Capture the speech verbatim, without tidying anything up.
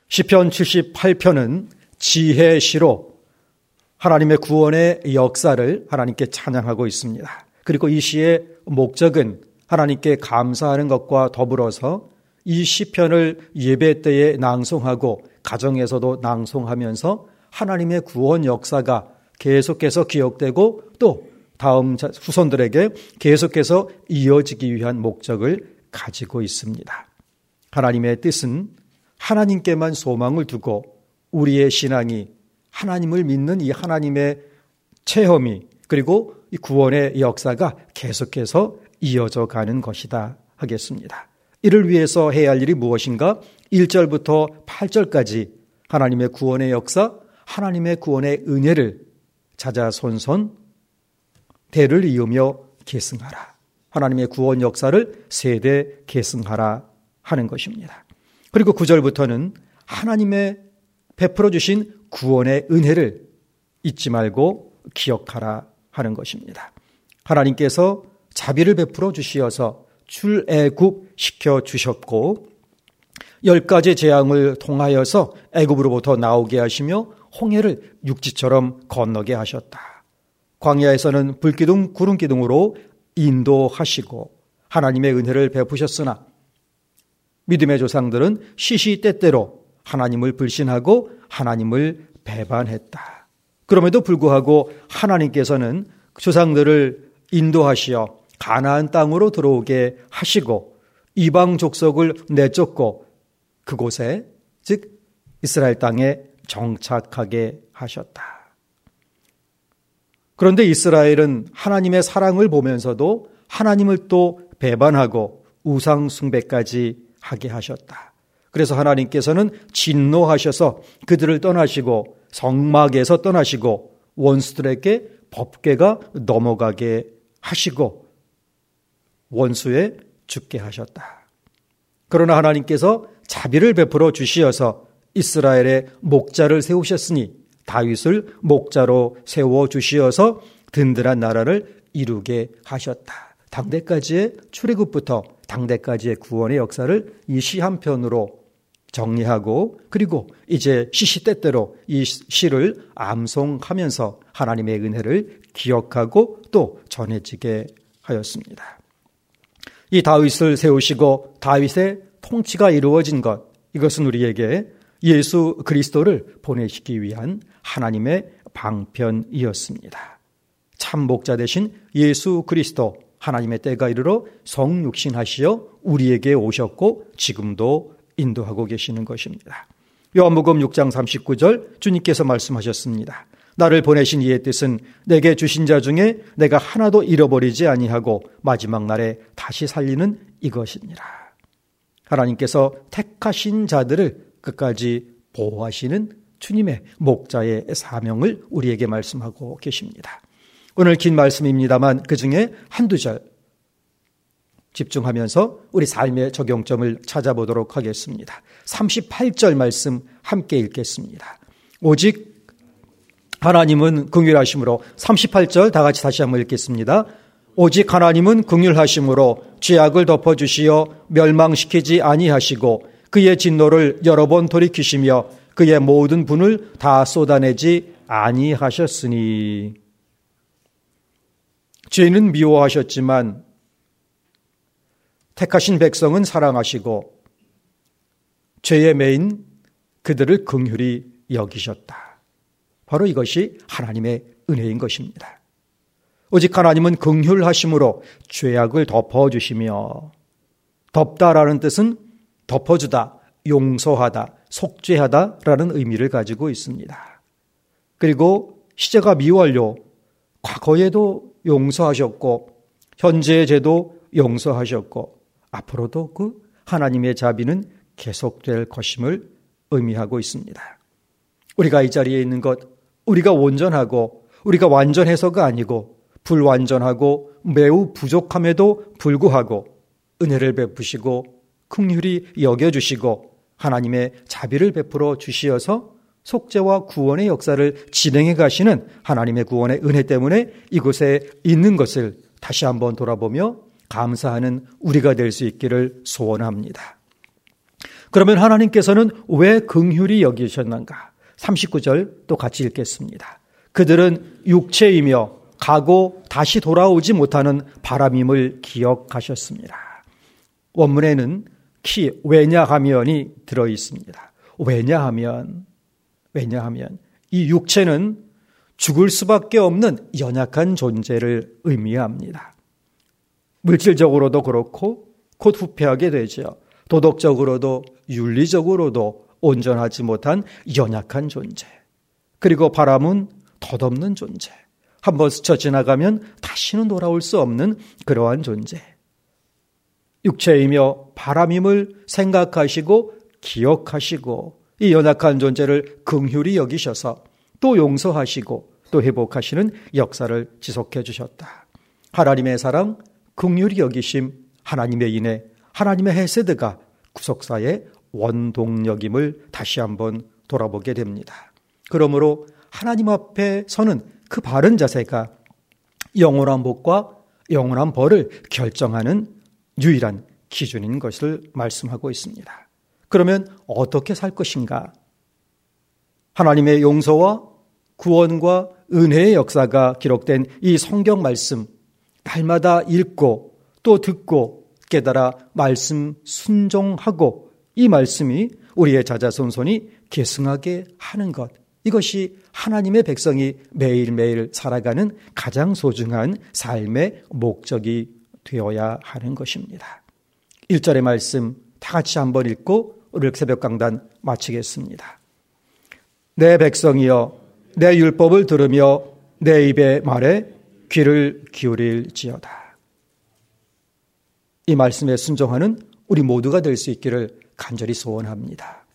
시편 칠십팔 편은 지혜시로 하나님의 구원의 역사를 하나님께 찬양하고 있습니다. 그리고 이 시의 목적은 하나님께 감사하는 것과 더불어서 이 시편을 예배 때에 낭송하고 가정에서도 낭송하면서 하나님의 구원 역사가 계속해서 기억되고 또 다음 후손들에게 계속해서 이어지기 위한 목적을 가지고 있습니다. 하나님의 뜻은 하나님께만 소망을 두고 우리의 신앙이 하나님을 믿는 이 하나님의 체험이 그리고 이 구원의 역사가 계속해서 이어져 가는 것이다 하겠습니다. 이를 위해서 해야 할 일이 무엇인가? 일 절부터 팔 절까지 하나님의 구원의 역사, 하나님의 구원의 은혜를 자자손손 대를 이으며 계승하라. 하나님의 구원 역사를 세대 계승하라 하는 것입니다. 그리고 구 절부터는 하나님의 베풀어 주신 구원의 은혜를 잊지 말고 기억하라 하는 것입니다. 하나님께서 자비를 베풀어 주시어서 출애굽시켜 주셨고 열 가지 재앙을 통하여서 애굽으로부터 나오게 하시며 홍해를 육지처럼 건너게 하셨다. 광야에서는 불기둥 구름기둥으로 인도하시고 하나님의 은혜를 베푸셨으나 믿음의 조상들은 시시때때로 하나님을 불신하고 하나님을 배반했다. 그럼에도 불구하고 하나님께서는 조상들을 인도하시어 가나안 땅으로 들어오게 하시고 이방 족속을 내쫓고 그곳에 즉 이스라엘 땅에 정착하게 하셨다. 그런데 이스라엘은 하나님의 사랑을 보면서도 하나님을 또 배반하고 우상 숭배까지 하게 하셨다. 그래서 하나님께서는 진노하셔서 그들을 떠나시고 성막에서 떠나시고 원수들에게 법궤가 넘어가게 하시고 원수에 죽게 하셨다. 그러나 하나님께서 자비를 베풀어 주시어서 이스라엘의 목자를 세우셨으니 다윗을 목자로 세워주시어서 든든한 나라를 이루게 하셨다. 당대까지의 출애굽부터 당대까지의 구원의 역사를 이 시 한 편으로 정리하고 그리고 이제 시시때때로 이 시를 암송하면서 하나님의 은혜를 기억하고 또 전해지게 하였습니다. 이 다윗을 세우시고 다윗의 통치가 이루어진 것, 이것은 우리에게 예수 그리스도를 보내시기 위한 하나님의 방편이었습니다. 참 목자 되신 예수 그리스도, 하나님의 때가 이르러 성육신하시어 우리에게 오셨고 지금도 인도하고 계시는 것입니다. 요한복음 육 장 삼십구 절 주님께서 말씀하셨습니다. 나를 보내신 이의 뜻은 내게 주신 자 중에 내가 하나도 잃어버리지 아니하고 마지막 날에 다시 살리는 이것이니라. 하나님께서 택하신 자들을 끝까지 보호하시는 주님의 목자의 사명을 우리에게 말씀하고 계십니다. 오늘 긴 말씀입니다만 그중에 한두 절 집중하면서 우리 삶의 적용점을 찾아보도록 하겠습니다. 삼십팔 절 말씀 함께 읽겠습니다. 오직 하나님은 긍휼하심으로 삼십팔 절 다 같이 다시 한번 읽겠습니다. 오직 하나님은 긍휼하심으로 죄악을 덮어주시어 멸망시키지 아니하시고 그의 진노를 여러 번 돌이키시며 그의 모든 분을 다 쏟아내지 아니하셨으니 죄는 미워하셨지만 택하신 백성은 사랑하시고 죄의 매인 그들을 긍휼히 여기셨다. 바로 이것이 하나님의 은혜인 것입니다. 오직 하나님은 긍휼하심으로 죄악을 덮어주시며, 덮다라는 뜻은 덮어주다, 용서하다, 속죄하다라는 의미를 가지고 있습니다. 그리고 시제가 미완료, 과거에도 용서하셨고 현재의 죄도 용서하셨고 앞으로도 그 하나님의 자비는 계속될 것임을 의미하고 있습니다. 우리가 이 자리에 있는 것, 우리가 온전하고 우리가 완전해서가 아니고 불완전하고 매우 부족함에도 불구하고 은혜를 베푸시고 긍휼히 여겨주시고 하나님의 자비를 베풀어 주시어서 속죄와 구원의 역사를 진행해 가시는 하나님의 구원의 은혜 때문에 이곳에 있는 것을 다시 한번 돌아보며 감사하는 우리가 될 수 있기를 소원합니다. 그러면 하나님께서는 왜 긍휼히 여기셨는가? 삼십구 절 또 같이 읽겠습니다. 그들은 육체이며 가고 다시 돌아오지 못하는 바람임을 기억하셨습니다. 원문에는 키 왜냐하면이 들어 있습니다. 왜냐하면 왜냐하면 이 육체는 죽을 수밖에 없는 연약한 존재를 의미합니다. 물질적으로도 그렇고 곧 후패하게 되죠. 도덕적으로도 윤리적으로도 온전하지 못한 연약한 존재. 그리고 바람은 덧없는 존재. 한번 스쳐 지나가면 다시는 돌아올 수 없는 그러한 존재. 육체이며 바람임을 생각하시고 기억하시고 이 연약한 존재를 긍휼히 여기셔서 또 용서하시고 또 회복하시는 역사를 지속해 주셨다. 하나님의 사랑, 긍휼히 여기심, 하나님의 인애, 하나님의 헤세드가 구속사의 원동력임을 다시 한번 돌아보게 됩니다. 그러므로 하나님 앞에 서는 그 바른 자세가 영원한 복과 영원한 벌을 결정하는 유일한 기준인 것을 말씀하고 있습니다. 그러면 어떻게 살 것인가? 하나님의 용서와 구원과 은혜의 역사가 기록된 이 성경 말씀, 날마다 읽고 또 듣고 깨달아 말씀 순종하고 이 말씀이 우리의 자자손손이 계승하게 하는 것, 이것이 하나님의 백성이 매일매일 살아가는 가장 소중한 삶의 목적이 되어야 하는 것입니다. 일 절의 말씀 다 같이 한번 읽고 오늘 새벽 강단 마치겠습니다. 내 백성이여 내 율법을 들으며 내 입의 말에 귀를 기울일지어다. 이 말씀에 순종하는 우리 모두가 될 수 있기를 간절히 소원합니다.